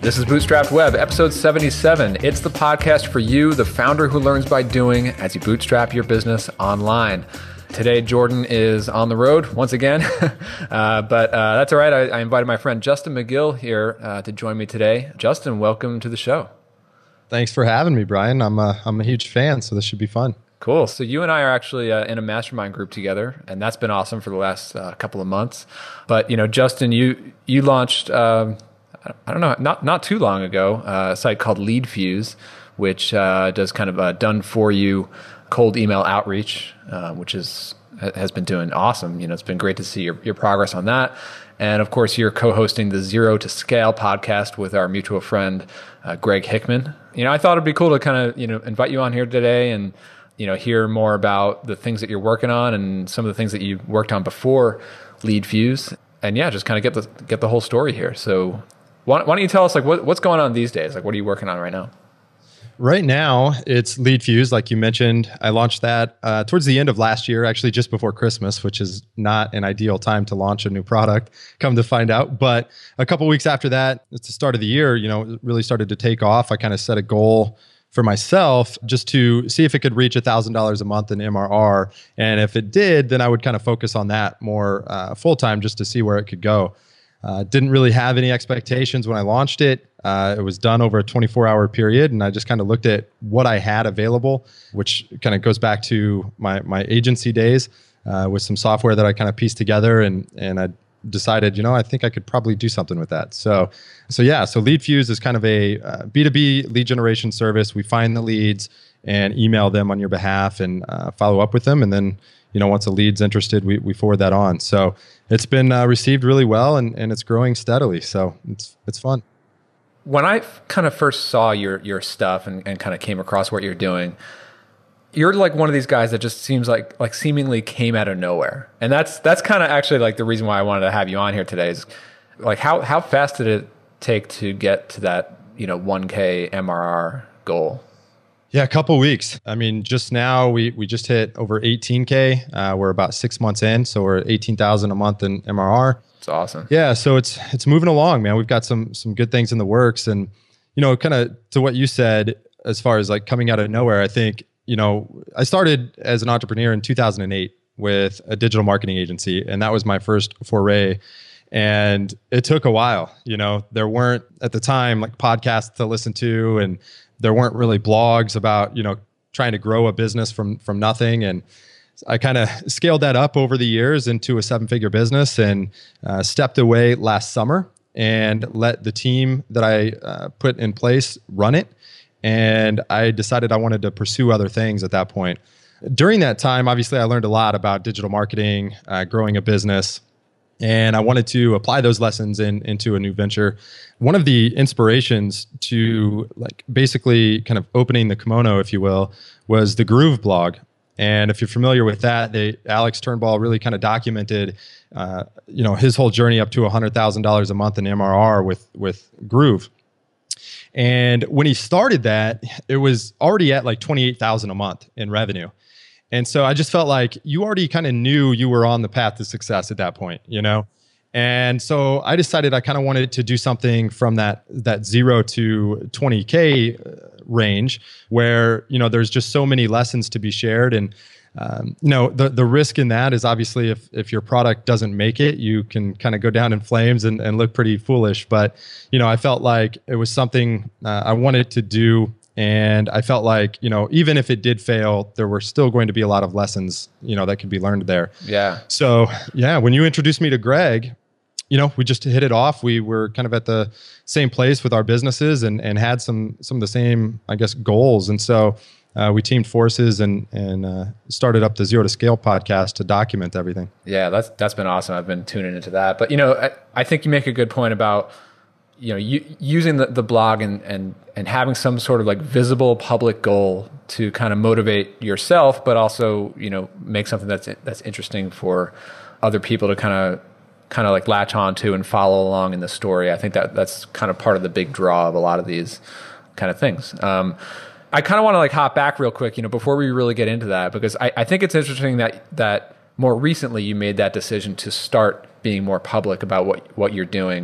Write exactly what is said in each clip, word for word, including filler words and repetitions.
This is Bootstrapped Web, episode seventy-seven. It's the podcast for you, the founder who learns by doing as you bootstrap your business online. Today, Jordan is on the road once again, uh, but uh, that's all right. I, I invited my friend Justin McGill here uh, to join me today. Justin, welcome to the show. Thanks for having me, Brian. I'm a, I'm a huge fan, so this should be fun. Cool. So you and I are actually uh, in a mastermind group together, and that's been awesome for the last uh, couple of months. But, you know, Justin, you you launched... Um, I don't know, not not too long ago, uh, a site called LeadFuse, which uh, does kind of a done-for-you cold email outreach, uh, which is has been doing awesome. You know, it's been great to see your, your progress on that. And of course, you're co-hosting the Zero to Scale podcast with our mutual friend, uh, Greg Hickman. You know, I thought it'd be cool to kind of, you know, invite you on here today and, you know, hear more about the things that you're working on and some of the things that you worked on before LeadFuse. And yeah, just kind of get the get the whole story here. So Why, why don't you tell us like what, what's going on these days? Like, what are you working on right now? Right now, it's LeadFuse, like you mentioned. I launched that uh, towards the end of last year, actually just before Christmas, which is not an ideal time to launch a new product, come to find out. But a couple weeks after that, it's the start of the year, you know, it really started to take off. I kind of set a goal for myself just to see if it could reach one thousand dollars a month in M R R. And if it did, then I would kind of focus on that more uh, full-time just to see where it could go. Uh, didn't really have any expectations when I launched it. Uh, it was done over a twenty-four hour period, and I just kind of looked at what I had available, which kind of goes back to my my agency days uh, with some software that I kind of pieced together, and and I decided, you know, I think I could probably do something with that. So, so yeah, so LeadFuse is kind of a uh, B two B lead generation service. We find the leads and email them on your behalf and uh, follow up with them, and then, you know, once a lead's interested, we, we forward that on. So it's been uh, received really well, and, and it's growing steadily. So it's it's fun. When I kind of first saw your your stuff and, and kind of came across what you're doing, you're like one of these guys that just seems like like seemingly came out of nowhere. And that's that's kind of actually like the reason why I wanted to have you on here today is like how how fast did it take to get to that, you know, one K M R R goal? Yeah, a couple of weeks. I mean, just now we we just hit over eighteen K. Uh, we're about six months in, so we're eighteen thousand a month in M R R. It's awesome. Yeah, so it's it's moving along, man. We've got some some good things in the works, and you know, kind of to what you said as far as like coming out of nowhere. I think, you know, I started as an entrepreneur in two thousand eight with a digital marketing agency, and that was my first foray. And it took a while. You know, there weren't at the time like podcasts to listen to, and there weren't really blogs about, you know, trying to grow a business from from nothing. And I kind of scaled that up over the years into a seven-figure business, and uh, stepped away last summer and let the team that I uh, put in place run it. And I decided I wanted to pursue other things at that point. During that time, obviously, I learned a lot about digital marketing, uh, growing a business, and I wanted to apply those lessons in, into a new venture. One of the inspirations to like basically kind of opening the kimono, if you will, was the Groove blog. And if you're familiar with that, they, Alex Turnbull really kind of documented, uh, you know, his whole journey up to one hundred thousand dollars a month in M R R with with Groove. And when he started that, it was already at like twenty-eight thousand dollars a month in revenue. And so I just felt like you already kind of knew you were on the path to success at that point, you know? And so I decided I kind of wanted to do something from that that zero to twenty K range where, you know, there's just so many lessons to be shared. And, um, you know, the, the risk in that is obviously if, if your product doesn't make it, you can kind of go down in flames and, and look pretty foolish. But, you know, I felt like it was something uh, I wanted to do. And I felt like, you know, even if it did fail, there were still going to be a lot of lessons, you know, that could be learned there. Yeah. So, yeah, when you introduced me to Greg, you know, we just hit it off. We were kind of at the same place with our businesses and and had some some of the same, I guess, goals. And so uh, we teamed forces and and uh, started up the Zero to Scale podcast to document everything. Yeah, that's that's been awesome. I've been tuning into that. But, you know, I, I think you make a good point about, you know, you, using the, the blog and, and, and having some sort of like visible public goal to kind of motivate yourself, but also, you know, make something that's, that's interesting for other people to kind of, kind of like latch on to and follow along in the story. I think that that's kind of part of the big draw of a lot of these kind of things. Um, I kind of want to like hop back real quick, you know, before we really get into that, because I, I think it's interesting that, that more recently you made that decision to start being more public about what, what you're doing.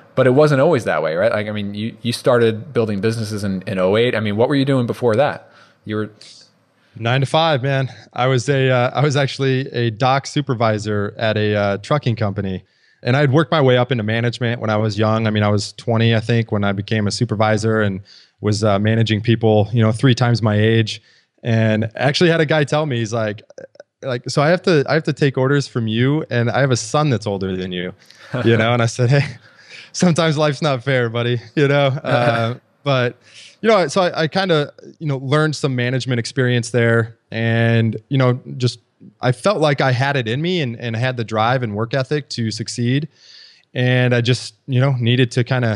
but it wasn't always that way, right? Like, I mean, you, you started building businesses in, in oh eight. I mean, what were you doing before that? You were nine to five, man. I was a, uh, I was actually a dock supervisor at a uh, trucking company. And I'd worked my way up into management when I was young. I mean, I was twenty, I think, when I became a supervisor and was uh, managing people, you know, three times my age. And actually had a guy tell me, he's like, like, so I have to, I have to take orders from you, and I have a son that's older than you, you know? And I said, hey, sometimes life's not fair, buddy, you know? Uh, but, you know, so I, I kind of, you know, learned some management experience there, and, you know, just, I felt like I had it in me and, and had the drive and work ethic to succeed. And I just, you know, needed to kind of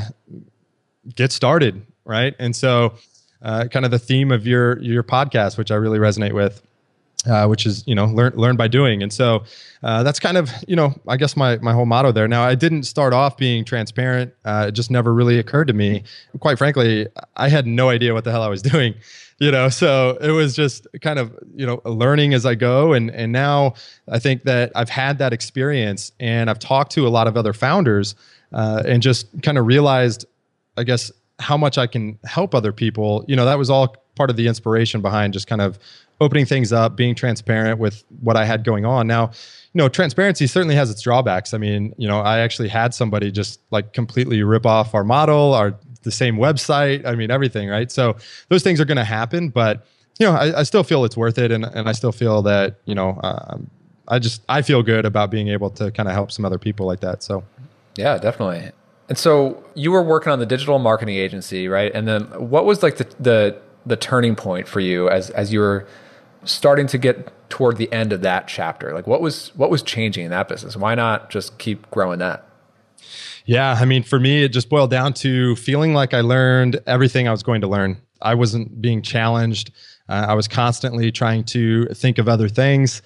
get started. Right. And so uh, kind of the theme of your, your podcast, which I really resonate with, uh, which is, you know, learn, learn by doing. And so uh, that's kind of, you know, I guess my, my whole motto there. Now, I didn't start off being transparent. Uh, it just never really occurred to me. Quite frankly, I had no idea what the hell I was doing. You know, so it was just kind of, you know, learning as I go. And, and now I think that I've had that experience, and I've talked to a lot of other founders uh, and just kind of realized, I guess, how much I can help other people. You know, that was all part of the inspiration behind just kind of opening things up, being transparent with what I had going on. Now, you know, transparency certainly has its drawbacks. I mean, you know, I actually had somebody just like completely rip off our model, our the same website. I mean, everything, right? So those things are going to happen, but you know, I, I still feel it's worth it. And, and I still feel that, you know, um, I just, I feel good about being able to kind of help some other people like that. So yeah, definitely. And so you were working on the digital marketing agency, right? And then what was like the, the, the turning point for you as, as you were starting to get toward the end of that chapter? Like what was, what was changing in that business? Why not just keep growing that? Yeah, I mean, for me, it just boiled down to feeling like I learned everything I was going to learn. I wasn't being challenged. Uh, I was constantly trying to think of other things.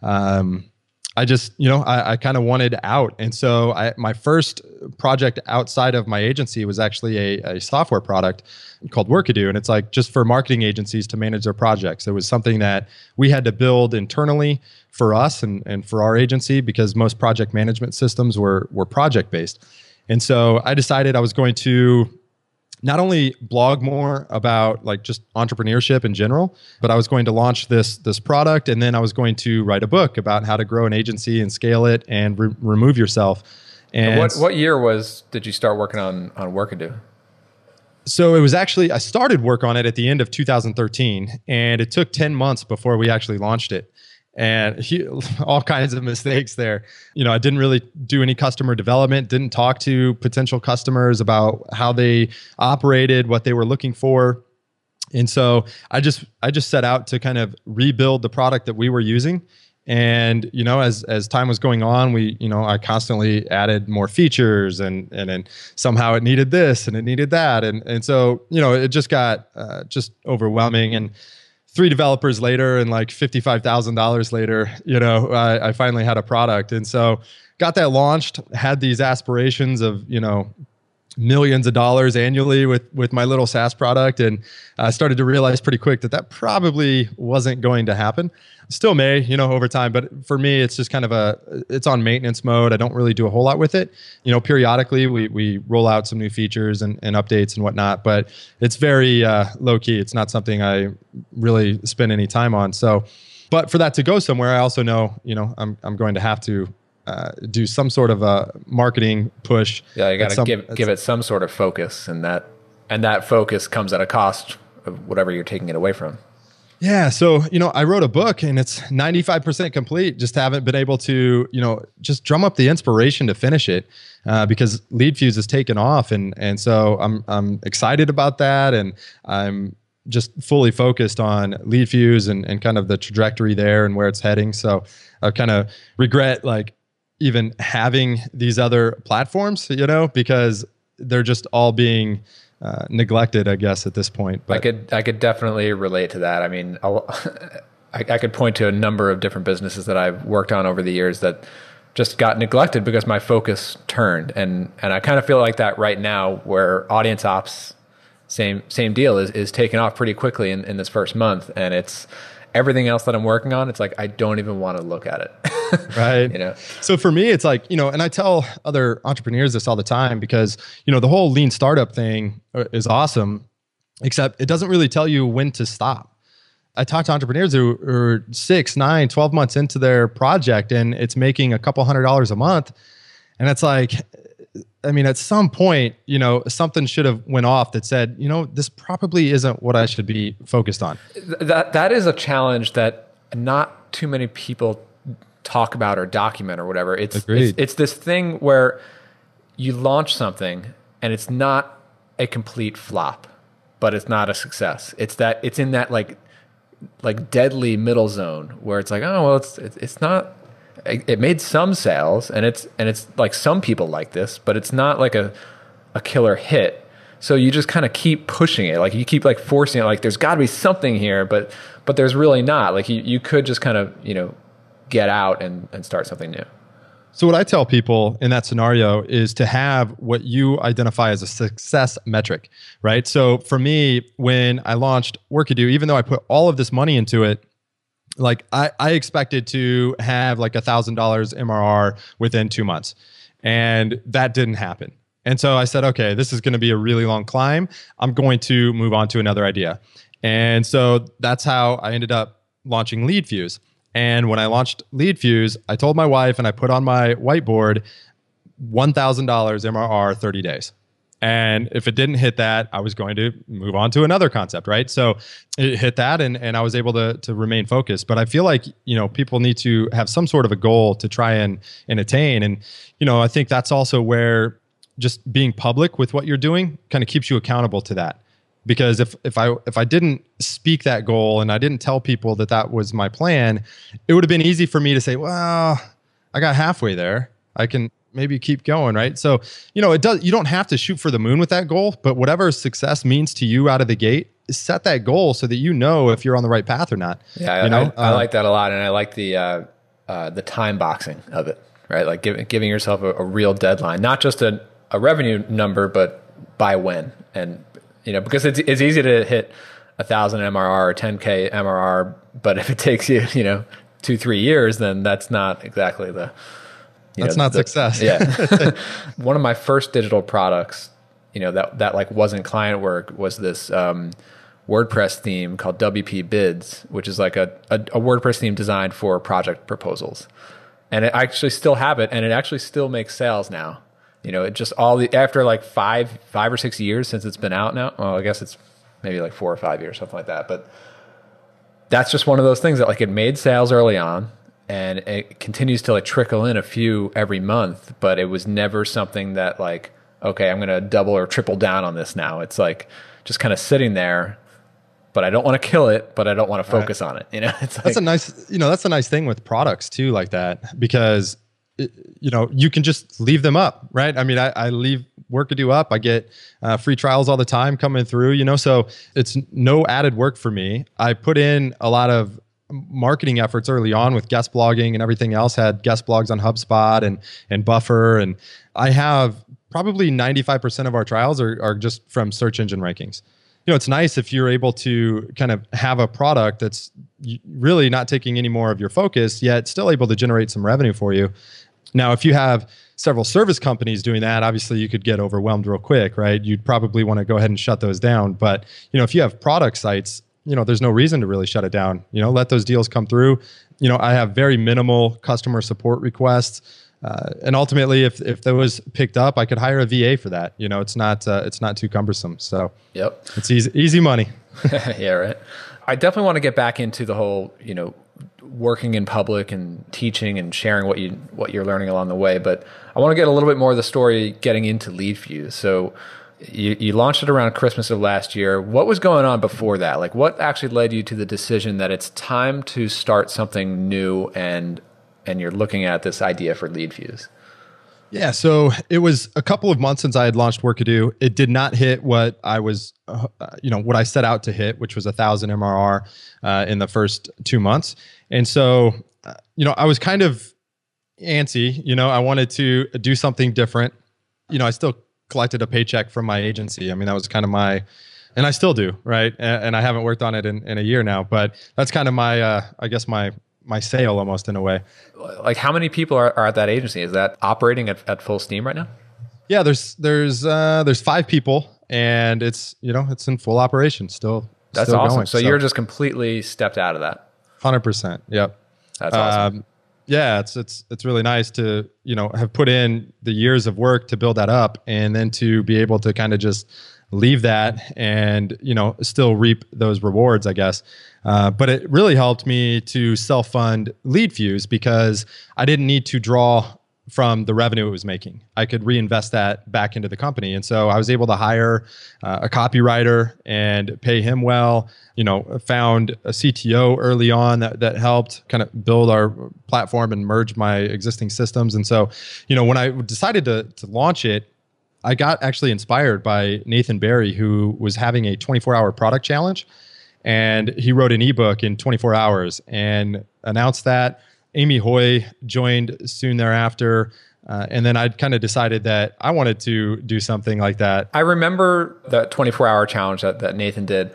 Um, I just, you know, I, I kind of wanted out. And so I, my first project outside of my agency was actually a, a software product called Workadoo. And it's like just for marketing agencies to manage their projects. It was something that we had to build internally for us and, and for our agency, because most project management systems were, were project-based. And so I decided I was going to not only blog more about like just entrepreneurship in general, but I was going to launch this this product, and then I was going to write a book about how to grow an agency and scale it and re- remove yourself. And what what year was did you start working on on Workadoo? So it was actually, I started work on it at the end of two thousand thirteen, and it took ten months before we actually launched it. And he, all kinds of mistakes there. You know, I didn't really do any customer development, didn't talk to potential customers about how they operated, what they were looking for. And so I just, I just set out to kind of rebuild the product that we were using. And, you know, as, as time was going on, we, you know, I constantly added more features, and, and then somehow it needed this and it needed that. And, and so, you know, it just got uh, just overwhelming. And three developers later and like fifty-five thousand dollars later, you know, I, I finally had a product. And so got that launched, had these aspirations of, you know, millions of dollars annually with, with my little SaaS product. And I started to realize pretty quick that that probably wasn't going to happen. Still may, you know, over time, but for me, it's just kind of a, it's on maintenance mode. I don't really do a whole lot with it. You know, periodically we, we roll out some new features and, and updates and whatnot, but it's very uh, low key. It's not something I really spend any time on. So, but for that to go somewhere, I also know, you know, I'm, I'm going to have to uh, do some sort of a marketing push. Yeah. You got to give, give it some sort of focus, and that, and that focus comes at a cost of whatever you're taking it away from. Yeah. So, you know, I wrote a book and it's ninety-five percent complete. Just haven't been able to, you know, just drum up the inspiration to finish it uh, because LeadFuse has taken off. And, and so I'm, I'm excited about that. And I'm just fully focused on LeadFuse and, and kind of the trajectory there and where it's heading. So I kind of regret like even having these other platforms, you know, because they're just all being Uh, neglected, I guess, at this point. But I could I could definitely relate to that. I mean, I'll, I, I could point to a number of different businesses that I've worked on over the years that just got neglected because my focus turned, and and I kind of feel like that right now, where Audience Ops, same same deal, is is taking off pretty quickly in, in this first month, and it's everything else that I'm working on. It's like I don't even want to look at it. Right. You know? So for me, it's like, you know, and I tell other entrepreneurs this all the time because, you know, the whole lean startup thing is awesome, except it doesn't really tell you when to stop. I talk to entrepreneurs who are six, nine, twelve months into their project and it's making a couple hundred dollars a month. And it's like, I mean, at some point, you know, something should have went off that said, you know, this probably isn't what I should be focused on. That that is a challenge that not too many people talk about or document or whatever. It's, it's it's this thing where you launch something and it's not a complete flop, but it's not a success. It's that it's in that like like deadly middle zone where it's like, oh well, it's it's not. It made some sales and it's and it's like some people like this, but it's not like a a killer hit. So you just kind of keep pushing it. Like you keep like forcing it. Like there's got to be something here, but but there's really not. Like you you could just kind of, you know, get out and, and start something new. So what I tell people in that scenario is to have what you identify as a success metric, right? So for me, when I launched Workadoo, even though I put all of this money into it, like I, I expected to have like a thousand dollars M R R within two months, and that didn't happen. And so I said, okay, this is going to be a really long climb. I'm going to move on to another idea. And so that's how I ended up launching LeadFuse. And when I launched LeadFuse, I told my wife and I put on my whiteboard one thousand dollars M R R thirty days. And if it didn't hit that, I was going to move on to another concept, right? So it hit that and, and I was able to, to remain focused. But I feel like, you know, people need to have some sort of a goal to try and, and attain. And, you know, I think that's also where just being public with what you're doing kind of keeps you accountable to that. Because if if I if I didn't speak that goal and I didn't tell people that that was my plan, it would have been easy for me to say, well, I got halfway there. I can maybe keep going, right? So, you know, it does. You don't have to shoot for the moon with that goal, but whatever success means to you out of the gate, set that goal so that you know if you're on the right path or not. Yeah, you know? I, I uh, like that a lot, and I like the uh, uh, the time boxing of it, right? Like giving giving yourself a, a real deadline, not just a, a revenue number, but by when. And you know, because it's it's easy to hit a thousand M R R or ten K M R R, but if it takes you, you know, two three years, then that's not exactly the You That's know, not the, success. Yeah. One of my first digital products, you know, that, that like wasn't client work was this um, WordPress theme called W P Bids, which is like a, a, a WordPress theme designed for project proposals. And I actually still have it, and it actually still makes sales now. You know, it just all the, after like five, five or six years since it's been out now. Well, I guess it's maybe like four or five years, something like that. But that's just one of those things that like it made sales early on. And it continues to like trickle in a few every month, but it was never something that like, okay, I'm going to double or triple down on this now. It's like just kind of sitting there, but I don't want to kill it, but I don't want to focus right. on it. You know, it's like, that's a nice, you know, that's a nice thing with products too, like that, because it, you know, you can just leave them up, right? I mean, I, I leave Workadoo up. I get uh, free trials all the time coming through, you know, so it's no added work for me. I put in a lot of marketing efforts early on with guest blogging and everything else. Had guest blogs on HubSpot and and Buffer, and I have probably ninety-five percent of our trials are, are just from search engine rankings. You know, it's nice if you're able to kind of have a product that's really not taking any more of your focus, yet still able to generate some revenue for you. Now, if you have several service companies doing that, obviously you could get overwhelmed real quick, right? You'd probably want to go ahead and shut those down. But, you know, if you have product sites, you know, there's no reason to really shut it down. You know, let those deals come through. You know, I have very minimal customer support requests. Uh, and ultimately, if if those picked up, I could hire a V A for that. You know, it's not uh, it's not too cumbersome. So yep, it's easy easy money. Yeah, right. I definitely want to get back into the whole, you know, working in public and teaching and sharing what you what you're learning along the way. But I want to get a little bit more of the story getting into LeadFuse. So you, you launched it around Christmas of last year. What was going on before that? Like, what actually led you to the decision that it's time to start something new and and you're looking at this idea for LeadFuse? Yeah, so it was a couple of months since I had launched Workadoo. It did not hit what I was, uh, you know, what I set out to hit, which was a thousand M R R uh, in the first two months. And so, uh, you know, I was kind of antsy. You know, I wanted to do something different. You know, I still collected a paycheck from my agency. I mean, that was kind of my, and I still do, right? And, and I haven't worked on it in, in a year now, but that's kind of my, uh, I guess my my sale almost in a way. Like how many people are, are at that agency? Is that operating at, at full steam right now? Yeah, there's there's uh, there's five people, and it's you know it's in full operation still. That's still awesome. Going, so, so you're just completely stepped out of that. one hundred percent. Yep. That's awesome. Um, yeah, it's it's it's really nice to you know have put in the years of work to build that up, and then to be able to kind of just leave that and you know still reap those rewards, I guess. Uh, but it really helped me to self-fund LeadFuse because I didn't need to draw from the revenue it was making. I could reinvest that back into the company. And so I was able to hire uh, a copywriter and pay him well. You know, found a C T O early on that, that helped kind of build our platform and merge my existing systems. And so, you know, when I decided to, to launch it, I got actually inspired by Nathan Barry, who was having a twenty-four hour product challenge. And he wrote an ebook in twenty-four hours and announced that. Amy Hoy joined soon thereafter. Uh, and then I kind of decided that I wanted to do something like that. I remember the twenty-four hour challenge that, that Nathan did.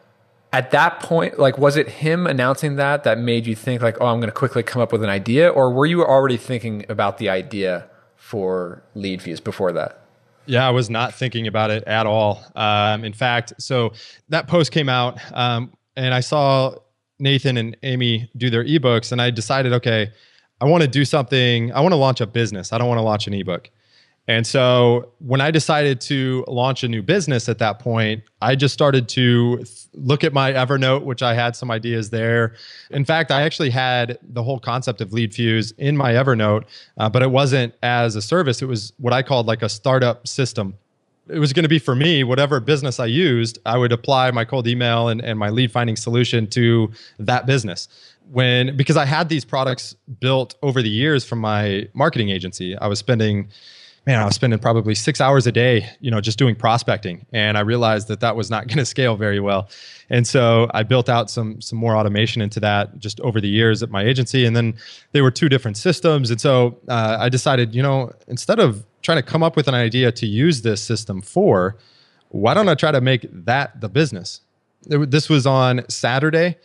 At that point, like, was it him announcing that that made you think like, oh, I'm going to quickly come up with an idea? Or were you already thinking about the idea for LeadFuse before that? Yeah, I was not thinking about it at all. Um, in fact, so that post came out um, and I saw Nathan and Amy do their ebooks, and I decided, okay, I want to do something. I want to launch a business. I don't want to launch an ebook. And so when I decided to launch a new business at that point, I just started to th- look at my Evernote, which I had some ideas there. In fact, I actually had the whole concept of LeadFuse in my Evernote, uh, but it wasn't as a service. It was what I called like a startup system. It was going to be for me, whatever business I used, I would apply my cold email and, and my lead finding solution to that business. When, because I had these products built over the years from my marketing agency, I was spending man, I was spending probably six hours a day, you know, just doing prospecting. And I realized that that was not going to scale very well. And so I built out some, some more automation into that just over the years at my agency. And then they were two different systems. And so uh, I decided, you know, instead of trying to come up with an idea to use this system for, why don't I try to make that the business? It, this was on Saturday.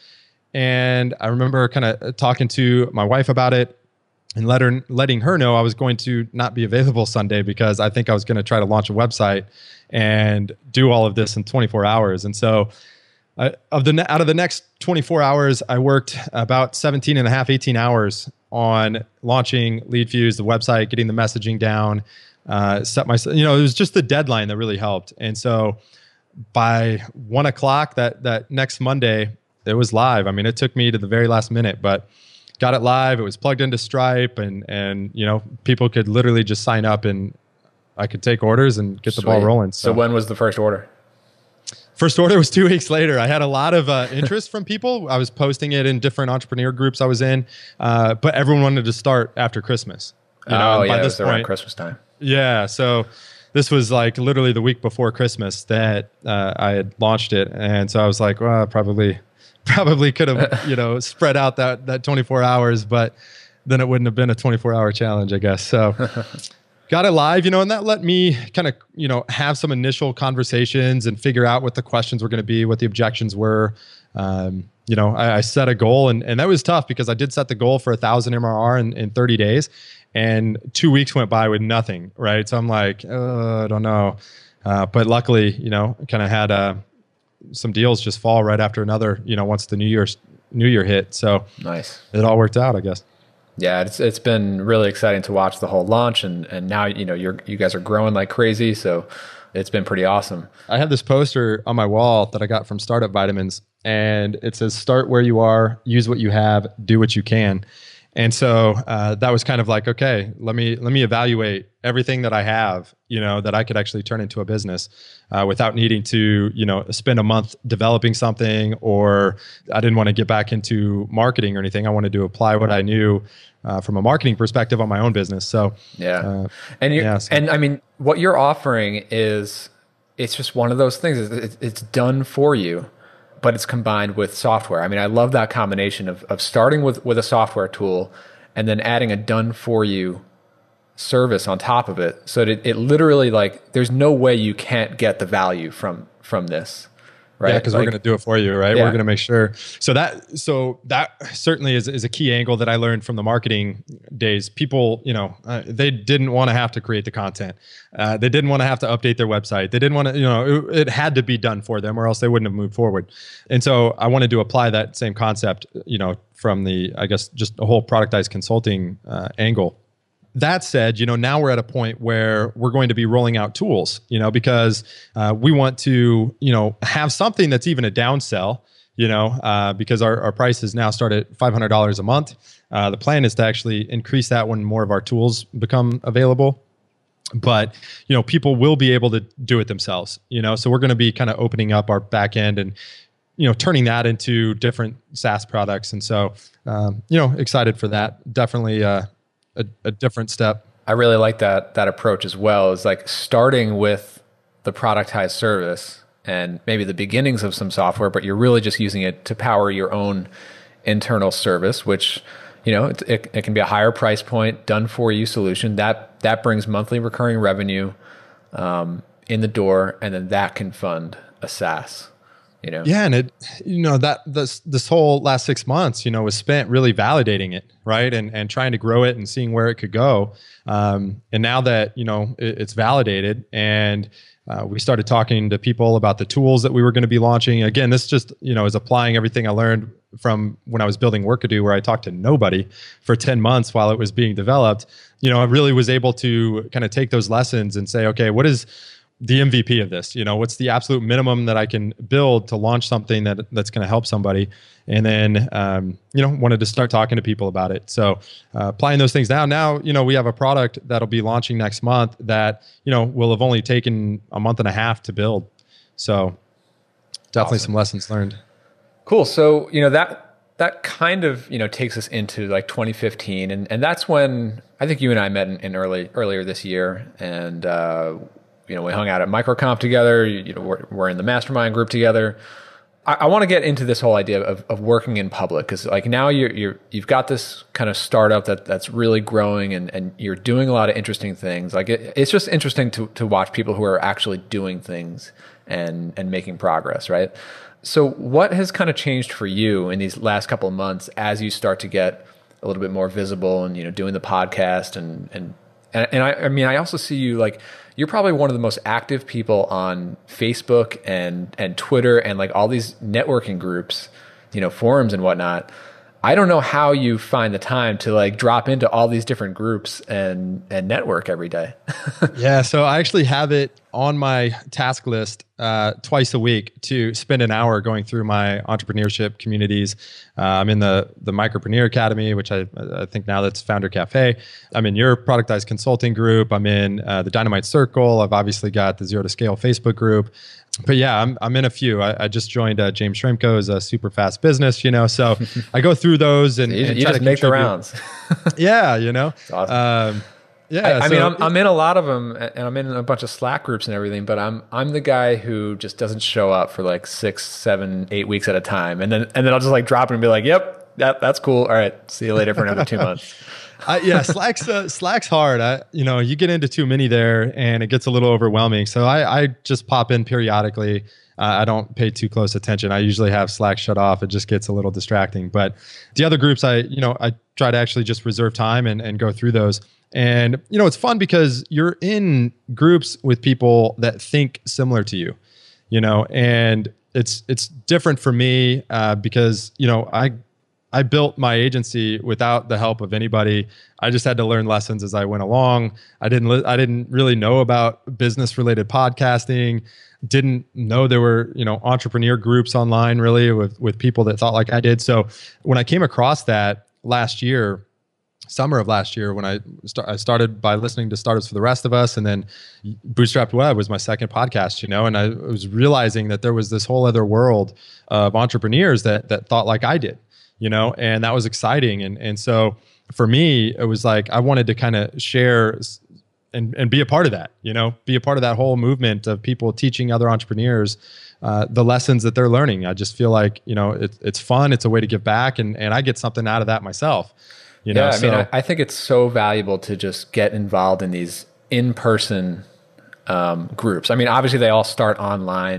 And I remember kind of talking to my wife about it, and let her, letting her know I was going to not be available Sunday because I think I was going to try to launch a website and do all of this in twenty-four hours. And so I, of the out of the next twenty-four hours, I worked about seventeen and a half, eighteen hours on launching LeadFuse, the website, getting the messaging down, uh, set my, you know, it was just the deadline that really helped. And so by one o'clock that, that next Monday, it was live. I mean, it took me to the very last minute, but got it live. It was plugged into Stripe, and and you know people could literally just sign up, and I could take orders and get Sweet. the ball rolling. So. so when was the first order? First order was two weeks later. I had a lot of uh, interest from people. I was posting it in different entrepreneur groups I was in, uh, but everyone wanted to start after Christmas. You know, oh yeah, by this it was around Christmas time. Yeah, so this was like literally the week before Christmas that uh, I had launched it, and so I was like, well, probably. Probably could have, you know, spread out that that twenty-four hours, but then it wouldn't have been a twenty-four hour challenge, I guess. So got it live, you know, and that let me kind of, you know, have some initial conversations and figure out what the questions were going to be, what the objections were. Um, you know, I, I set a goal, and, and that was tough because I did set the goal for a thousand M R R in, in thirty days, and two weeks went by with nothing. Right. So I'm like, uh, I don't know. Uh, but luckily, you know, kind of had a, some deals just fall right after another, you know, once the new year's new year hit. So nice. It all worked out, I guess. Yeah. It's, it's been really exciting to watch the whole launch, and, and now, you know, you're, you guys are growing like crazy. So it's been pretty awesome. I have this poster on my wall that I got from Startup Vitamins, and it says, start where you are, use what you have, do what you can. And so uh, that was kind of like, okay, let me let me evaluate everything that I have, you know, that I could actually turn into a business uh, without needing to, you know, spend a month developing something, or I didn't want to get back into marketing or anything. I wanted to apply what I knew uh, from a marketing perspective on my own business. So yeah, uh, and you yeah, so. and I mean, what you're offering is, it's just one of those things. It's, it's done for you, but it's combined with software. I mean, I love that combination of, of starting with, with a software tool and then adding a done for you service on top of it. So that it, it literally, like, there's no way you can't get the value from, from this. right? Yeah, because like, we're going to do it for you, right? Yeah. We're going to make sure. So that so that certainly is, is a key angle that I learned from the marketing days. People, you know, uh, they didn't want to have to create the content. Uh, they didn't want to have to update their website. They didn't want to, you know, it, it had to be done for them, or else they wouldn't have moved forward. And so I wanted to apply that same concept, you know, from the, I guess, just a whole productized consulting uh, angle. That said, you know, now we're at a point where we're going to be rolling out tools, you know, because uh, we want to, you know, have something that's even a downsell, you know, uh, because our, our prices now start at five hundred dollars a month. Uh, the plan is to actually increase that when more of our tools become available. But, you know, people will be able to do it themselves, you know, so we're going to be kind of opening up our back end and, you know, turning that into different SaaS products. And so, um, you know, excited for that. Definitely, uh, A, a different step. I really like that that approach as well. Is like starting with the productized service and maybe the beginnings of some software, but you're really just using it to power your own internal service, which, you know, it, it, it can be a higher price point, done for you solution that that brings monthly recurring revenue um, in the door, and then that can fund a SaaS. You know? Yeah, and it, you know, that this this whole last six months, you know, was spent really validating it, right, and and trying to grow it and seeing where it could go. Um, and now that you know it, it's validated, and uh, we started talking to people about the tools that we were going to be launching. Again, this just you know is applying everything I learned from when I was building Workadoo, where I talked to nobody for ten months while it was being developed. You know, I really was able to kind of take those lessons and say, okay, what is the M V P of this? You know, what's the absolute minimum that I can build to launch something that that's going to help somebody? And then, um, you know, wanted to start talking to people about it. So uh, applying those things now, now, you know, we have a product that'll be launching next month that, you know, will have only taken a month and a half to build. So definitely Awesome. Some lessons learned. Cool. So, you know, that, that kind of, you know, takes us into like twenty fifteen. And, and that's when I think you and I met in, in early, earlier this year. And, uh, you know, we hung out at MicroConf together. You, you know, we're, we're in the mastermind group together. I, I want to get into this whole idea of, of working in public, because like now you're, you're you've got this kind of startup that that's really growing, and, and you're doing a lot of interesting things. Like it, it's just interesting to to watch people who are actually doing things and and making progress, right? So what has kind of changed for you in these last couple of months as you start to get a little bit more visible and, you know, doing the podcast and and and, and I, I mean, I also see you like, you're probably one of the most active people on Facebook and, and Twitter and like all these networking groups, you know, forums and whatnot. I don't know how you find the time to like drop into all these different groups and, and network every day. Yeah. So I actually have it on my task list uh, twice a week to spend an hour going through my entrepreneurship communities. Uh, I'm in the the Micropreneur Academy, which I, I think now that's Founder Cafe. I'm in your productized consulting group. I'm in uh, the Dynamite Circle. I've obviously got the Zero to Scale Facebook group. But yeah, I'm I'm in a few. I, I just joined uh, James Schramko's uh, Super Fast Business, you know. So I go through those and, you, and you try just to make the contribute. rounds. Yeah, you know. It's awesome. Um, yeah, I, I so mean, I'm, I'm in a lot of them, and I'm in a bunch of Slack groups and everything. But I'm I'm the guy who just doesn't show up for like six, seven, eight weeks at a time, and then and then I'll just like drop it and be like, "Yep, that that's cool. All right, see you later for another two months." Uh, yeah, Slack's uh, Slack's hard. I, you know, you get into too many there, and it gets a little overwhelming. So I, I just pop in periodically. Uh, I don't pay too close attention. I usually have Slack shut off. It just gets a little distracting. But the other groups, I, you know, I try to actually just reserve time and, and go through those. And you know, it's fun because you're in groups with people that think similar to you. You know, and it's it's different for me uh, because you know I. I built my agency without the help of anybody. I just had to learn lessons as I went along. I didn't li- I didn't really know about business related podcasting. Didn't know there were, you know, entrepreneur groups online really with with people that thought like I did. So when I came across that last year, summer of last year, when I st- I started by listening to Startups for the Rest of Us, and then Bootstrapped Web was my second podcast, you know, and I was realizing that there was this whole other world of entrepreneurs that that thought like I did. You know, and that was exciting. And and so for me, it was like I wanted to kind of share and, and be a part of that, you know, be a part of that whole movement of people teaching other entrepreneurs uh, the lessons that they're learning. I just feel like, you know, it, it's fun. It's a way to give back. And, and I get something out of that myself. You know, yeah, I so, mean, I, I think it's so valuable to just get involved in these in-person um, groups. I mean, obviously they all start online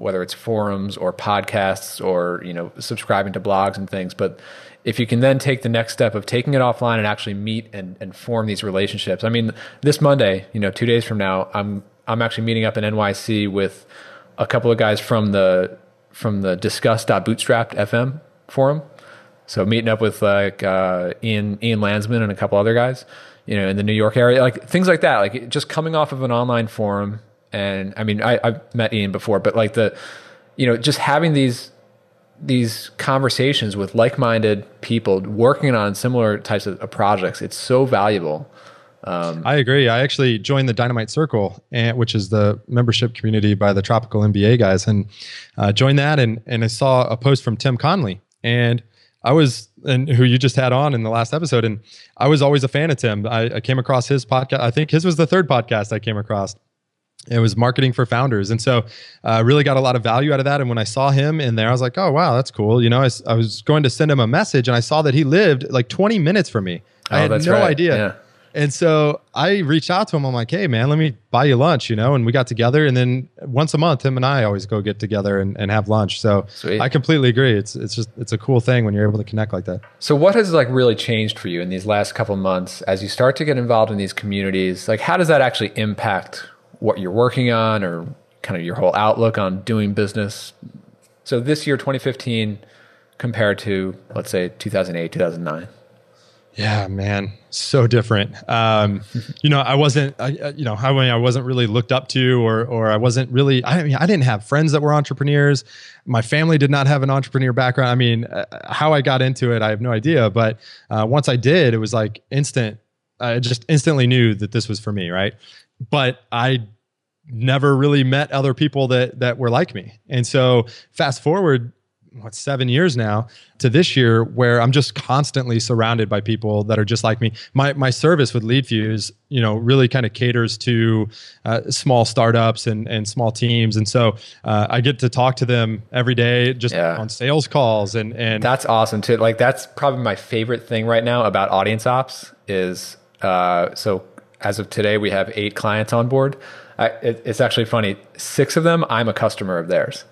whether it's forums or podcasts or, you know, subscribing to blogs and things. But if you can then take the next step of taking it offline and actually meet and, and form these relationships. I mean, this Monday, you know, two days from now, I'm I'm actually meeting up in N Y C with a couple of guys from the from the discuss dot bootstrapped F M forum. So meeting up with like uh, Ian Ian Landsman and a couple other guys, you know, in the New York area, like things like that, like just coming off of an online forum. And I mean, I, I've met Ian before, but like the, you know, just having these these conversations with like-minded people working on similar types of, of projects, it's so valuable. Um, I agree. I actually joined the Dynamite Circle, and, which is the membership community by the Tropical M B A guys, and uh, joined that. And and I saw a post from Tim Conley, and I was, and who you just had on in the last episode, and I was always a fan of Tim. I, I came across his podcast. I think his was the third podcast I came across. It was Marketing for Founders. And so I uh, really got a lot of value out of that. And when I saw him in there, I was like, oh, wow, that's cool. You know, I, I was going to send him a message and I saw that he lived like twenty minutes from me. Oh, I had that's no right. idea. Yeah. And so I reached out to him. I'm like, hey, man, let me buy you lunch, you know? And we got together. And then once a month, him and I always go get together and, and have lunch. So Sweet. I completely agree. It's it's just, it's a cool thing when you're able to connect like that. So what has like really changed for you in these last couple of months as you start to get involved in these communities? Like, how does that actually impact what you're working on or kind of your whole outlook on doing business? So this year, twenty fifteen, compared to, let's say, two thousand eight, two thousand nine. Yeah, man, so different. Um, you know, I wasn't, I, you know, I mean, I wasn't really looked up to, or, or I wasn't really, I mean, I didn't have friends that were entrepreneurs. My family did not have an entrepreneur background. I mean, uh, how I got into it, I have no idea. But uh, once I did, it was like instant. I just instantly knew that this was for me, right? But I never really met other people that that were like me. And so fast forward, what, seven years now to this year, where I'm just constantly surrounded by people that are just like me. My my service with LeadFuse, you know, really kind of caters to uh, small startups and and small teams, and so uh, I get to talk to them every day, just yeah. on sales calls, and and that's awesome too. Like that's probably my favorite thing right now about Audience Ops is uh, so as of today we have eight clients on board. I, it, it's actually funny. Six of them, I'm a customer of theirs.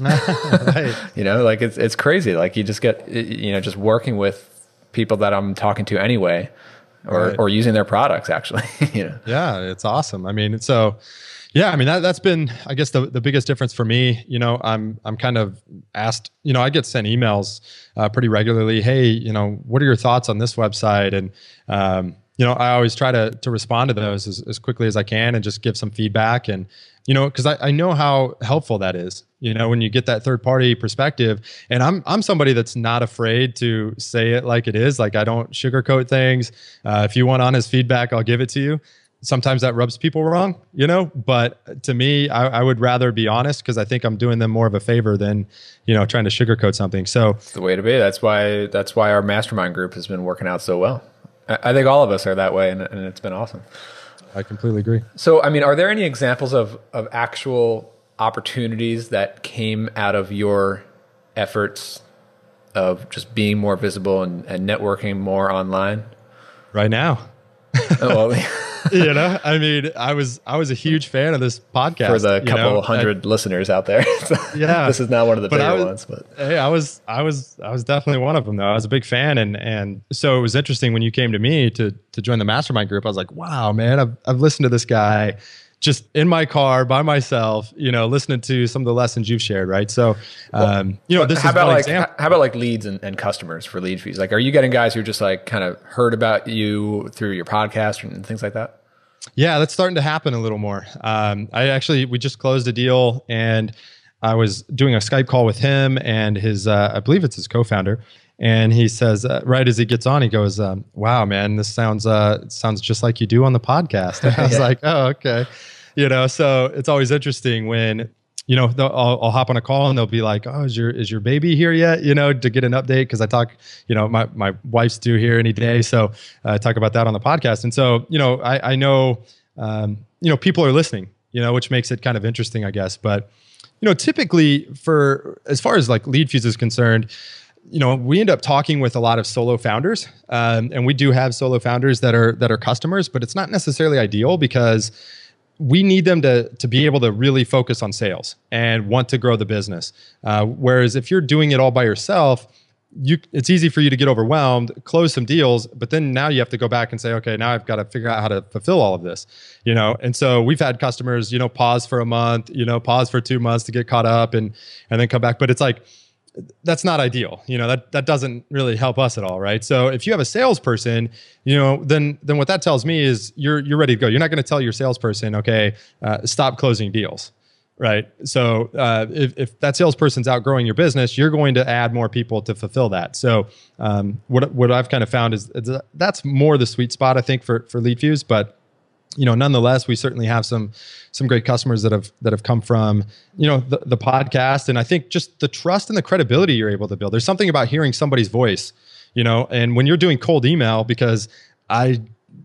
Right. You know, like it's it's crazy. Like you just get, you know, just working with people that I'm talking to anyway, or right. or using their products actually. You know. Yeah, it's awesome. I mean, so yeah, I mean that that's been, I guess, the the biggest difference for me. You know, I'm I'm kind of asked. You know, I get sent emails uh, pretty regularly. Hey, you know, what are your thoughts on this website? And um, you know, I always try to to respond to those as, as quickly as I can and just give some feedback. And you know, because I, I know how helpful that is. You know, when you get that third party perspective, and I'm I'm somebody that's not afraid to say it like it is. Like I don't sugarcoat things. Uh, if you want honest feedback, I'll give it to you. Sometimes that rubs people wrong, you know. But to me, I, I would rather be honest because I think I'm doing them more of a favor than, you know, trying to sugarcoat something. So it's the way to be. That's why that's why our mastermind group has been working out so well. I, I think all of us are that way, and, and it's been awesome. I completely agree. So, I mean, are there any examples of of actual opportunities that came out of your efforts of just being more visible and, and networking more online? Right now. Oh, well, you know, I mean, I was I was a huge fan of this podcast for the couple know? hundred I, listeners out there. So yeah, this is not one of the bigger was, ones, but hey, I was I was I was definitely one of them though. I was a big fan, and and so it was interesting when you came to me to to join the mastermind group. I was like, wow, man, I've I've listened to this guy just in my car by myself, you know, listening to some of the lessons you've shared, right? So, um, you know, this how is about one like example. How about like leads and, and customers for LeadFuse? Like, are you getting guys who just like kind of heard about you through your podcast and things like that? Yeah, that's starting to happen a little more. Um, I actually, we just closed a deal, and I was doing a Skype call with him and his, uh, I believe it's his co-founder. And he says, uh, right as he gets on, he goes, um, wow, man, this sounds uh, sounds just like you do on the podcast. And I was yeah. like, oh, okay. You know, so it's always interesting when, you know, I'll, I'll hop on a call and they'll be like, oh, is your is your baby here yet? You know, to get an update. Because I talk, you know, my, my wife's due here any day. So I uh, talk about that on the podcast. And so, you know, I, I know, um, you know, people are listening, you know, which makes it kind of interesting, I guess. But, you know, typically for, as far as like LeadFuse is concerned, you know, we end up talking with a lot of solo founders, um, and we do have solo founders that are that are customers, but it's not necessarily ideal because we need them to to be able to really focus on sales and want to grow the business. Uh, whereas if you're doing it all by yourself, you it's easy for you to get overwhelmed, close some deals, but then now you have to go back and say, okay, now I've got to figure out how to fulfill all of this, you know? And so we've had customers, you know, pause for a month, you know, pause for two months to get caught up and and then come back. But it's like, that's not ideal. You know, that, that doesn't really help us at all. Right. So if you have a salesperson, you know, then, then what that tells me is you're, you're ready to go. You're not going to tell your salesperson, okay, uh, stop closing deals. Right. So uh, if, if that salesperson's outgrowing your business, you're going to add more people to fulfill that. So um, what, what I've kind of found is, is that's more the sweet spot, I think, for, for LeadFuse. But you know, nonetheless, we certainly have some some great customers that have that have come from, you know, the, the podcast. And I think just the trust and the credibility you're able to build. There's something about hearing somebody's voice, you know, and when you're doing cold email, because I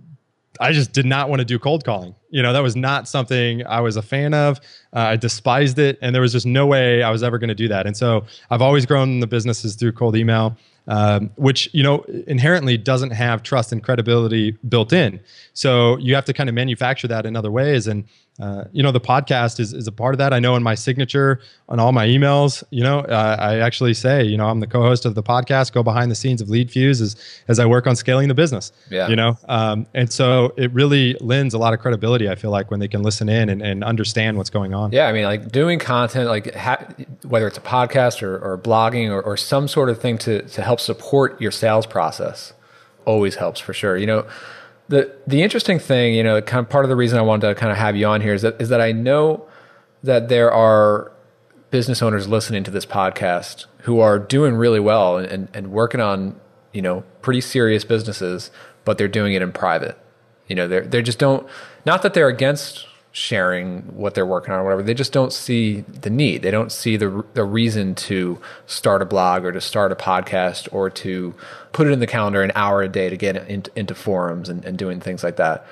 I just did not want to do cold calling. You know, that was not something I was a fan of. Uh, I despised it. And there was just no way I was ever going to do that. And so I've always grown the businesses through cold email. Um, which, you know, inherently doesn't have trust and credibility built in. So you have to kind of manufacture that in other ways. And, uh, you know, the podcast is, is a part of that. I know in my signature on all my emails, you know, uh, I actually say, you know, I'm the co-host of the podcast, go behind the scenes of LeadFuse as, as I work on scaling the business, yeah. you know? Um, and so it really lends a lot of credibility, I feel like, when they can listen in and, and understand what's going on. Yeah. I mean, like doing content, like ha- whether it's a podcast or, or blogging or, or some sort of thing to, to help support your sales process always helps for sure. You know, the the interesting thing, you know, kind of part of the reason I wanted to kind of have you on here is that is that I know that there are business owners listening to this podcast who are doing really well and, and, and working on, you know, pretty serious businesses, but they're doing it in private. You know, they're they just don't, not that they're against sharing what they're working on or whatever. They just don't see the need. They don't see the the reason to start a blog or to start a podcast or to put it in the calendar an hour a day to get into, into forums and, and doing things like that.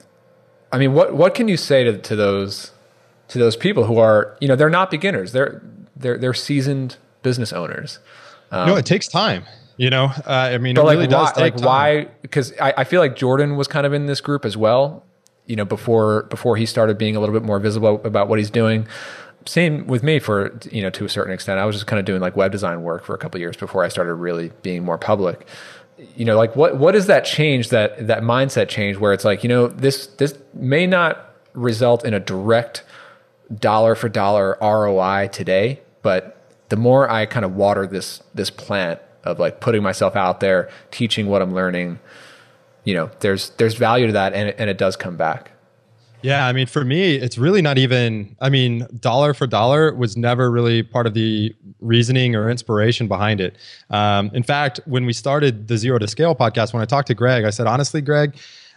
I mean, what what can you say to to those to those people who are, you know, they're not beginners. They're they're they're seasoned business owners. Um, no, it takes time. You know, uh, I mean, but it like really why, does take like time. why? Because I, I feel like Jordan was kind of in this group as well. You know, before before he started being a little bit more visible about what he's doing. Same with me for, you know, to a certain extent. I was just kind of doing like web design work for a couple of years before I started really being more public. You know, like what what is that change, that that mindset change where it's like, you know, this this may not result in a direct dollar for dollar R O I today, but the more I kind of water this this plant of like putting myself out there, teaching what I'm learning, you know, there's there's value to that, and it, and it does come back. Yeah, I mean, for me, it's really not even, I mean, dollar for dollar was never really part of the reasoning or inspiration behind it. Um, in fact, when we started the Zero to Scale podcast, when I talked to Greg, I said, honestly, Greg,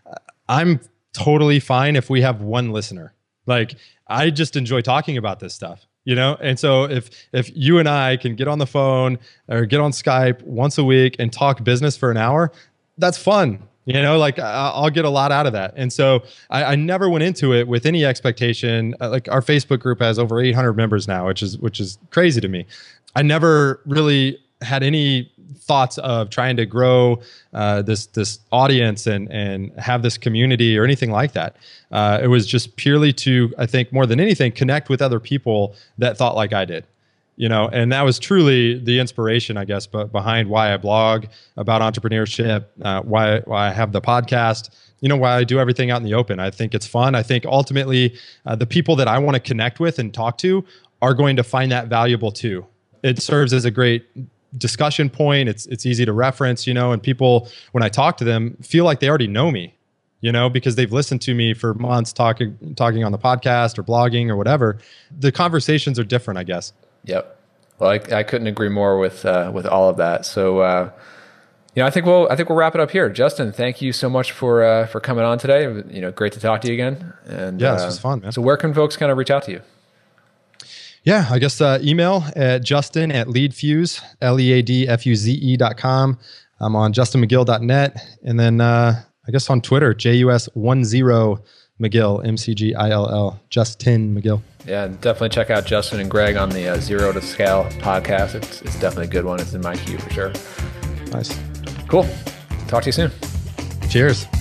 I'm totally fine if we have one listener. Like, I just enjoy talking about this stuff. You know, and so if if you and I can get on the phone or get on Skype once a week and talk business for an hour, that's fun. You know, like I'll get a lot out of that. And so I, I never went into it with any expectation. Like our Facebook group has over eight hundred members now, which is which is crazy to me. I never really had any thoughts of trying to grow uh, this this audience and and have this community or anything like that. Uh, it was just purely to, I think, more than anything, connect with other people that thought like I did. You know, and that was truly the inspiration, I guess, but behind why I blog about entrepreneurship, uh, why why I have the podcast, you know, why I do everything out in the open. I think it's fun. I think ultimately uh, the people that I want to connect with and talk to are going to find that valuable too. It serves as a great discussion point. It's it's easy to reference, you know, and people, when I talk to them, feel like they already know me, you know, because they've listened to me for months talking talking on the podcast or blogging or whatever. The conversations are different, I guess. Yep. Well, I, I couldn't agree more with uh, with all of that. So, uh, you know, I think we'll I think we'll wrap it up here. Justin, thank you so much for uh, for coming on today. You know, great to talk to you again. And yeah, this uh, was fun, man. So, where can folks kind of reach out to you? Yeah, I guess uh, email at Justin at LeadFuse, L E A D F U Z E dot com. I'm on justin mcgill dot net, and then uh, I guess on Twitter, J U S one zero McGill, M C G I L L, Justin McGill. Yeah, definitely check out Justin and Greg on the uh, Zero to Scale podcast. It's it's definitely a good one. It's in my queue for sure. Nice. Cool. Talk to you soon. Cheers.